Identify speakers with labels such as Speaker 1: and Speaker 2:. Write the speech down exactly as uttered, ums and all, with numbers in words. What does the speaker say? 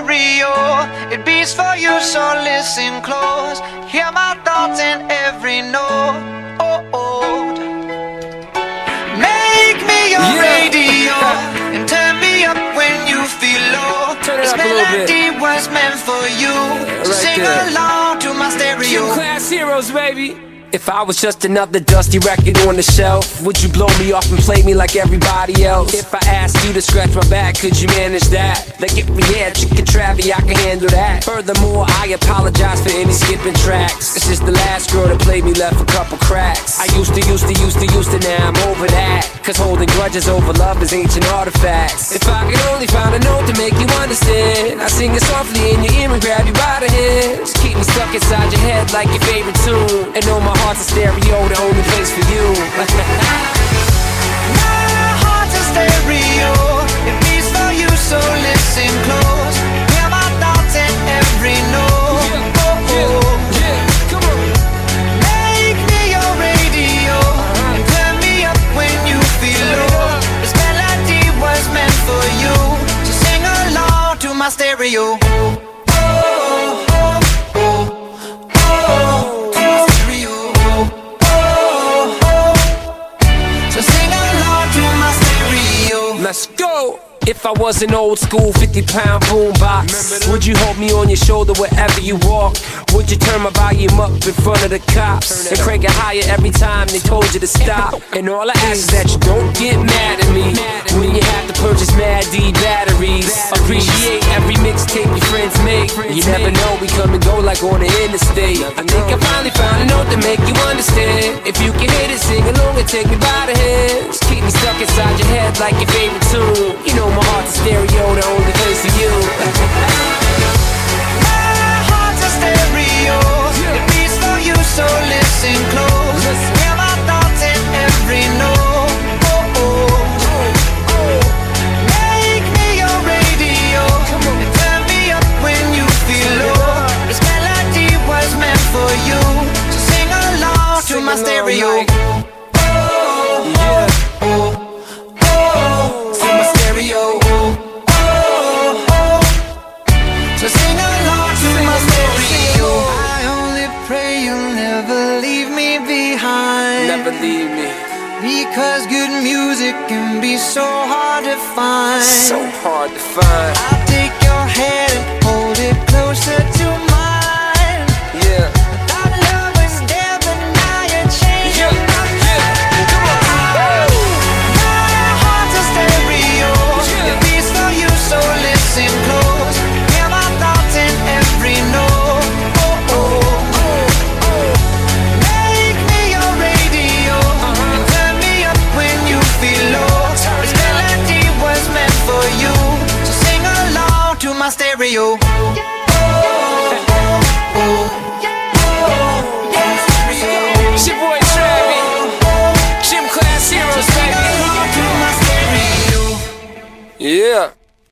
Speaker 1: stereo. It beats for you, so listen close. Hear my thoughts in every note. Oh, oh. Make me your
Speaker 2: Yeah.
Speaker 1: radio and turn me up when you feel low.
Speaker 2: Turn it
Speaker 1: This
Speaker 2: up a little bit.
Speaker 1: melody was meant for you.
Speaker 2: Yeah,
Speaker 1: So
Speaker 2: right
Speaker 1: sing
Speaker 2: there.
Speaker 1: along to my stereo.
Speaker 2: Q Class Heroes, baby. If I was just another dusty record on the shelf, would you blow me off and play me like everybody else? If I asked you to scratch my back, could you manage that? Like if we had Chicken Travie, I can handle that. Furthermore, I apologize for any skipping tracks. It's just the last girl that played me left a couple cracks. I used to, used to, used to, used to, now I'm over that. Cause holding grudges over love is ancient artifacts. If I could only find a note to make you understand, I sing it softly in your ear and grab you by the hands. Keep me stuck inside your head like your favorite tune. And know my heart's a stereo, the only place for you.
Speaker 1: My heart's a stereo. It beats for you, so listen close. Hear my thoughts in every note.
Speaker 2: Yeah,
Speaker 1: Oh, oh.
Speaker 2: yeah, come on.
Speaker 1: Make me your radio and turn me up when you feel low. This melody was meant for you, so sing along to my stereo. Oh, oh, oh, oh, oh, to my stereo. Oh, oh, so sing along to my stereo.
Speaker 2: Let's go! If I was an old school fifty pound boombox, would you hold me on your shoulder wherever you walk? Would you turn my volume up in front of the cops and crank it higher every time they told you to stop? And all I ask is that you don't get mad at me when you have to purchase Mad D batteries. Appreciate every mixtape your friends make. You never know, we come and go like on the interstate. I think I finally found a note to make you understand. If you can hit it, sing along and take me by the hands. Keep me stuck inside your head like your favorite tune. You know my heart's a stereo, the only place for you.
Speaker 1: My heart's a stereo. It beats for you, so listen close. Hear my thoughts in every note. Oh, oh. Make me your radio and turn me up when you feel low. This melody was meant for you, so sing along to my stereo. Oh,
Speaker 2: Yeah.
Speaker 1: oh, oh, to my stereo. Oh, oh, so sing along to my stereo. I only pray you'll never leave me behind.
Speaker 2: Never leave me.
Speaker 1: Because good music can be so hard to find.
Speaker 2: So hard to find.
Speaker 1: I'll take your hand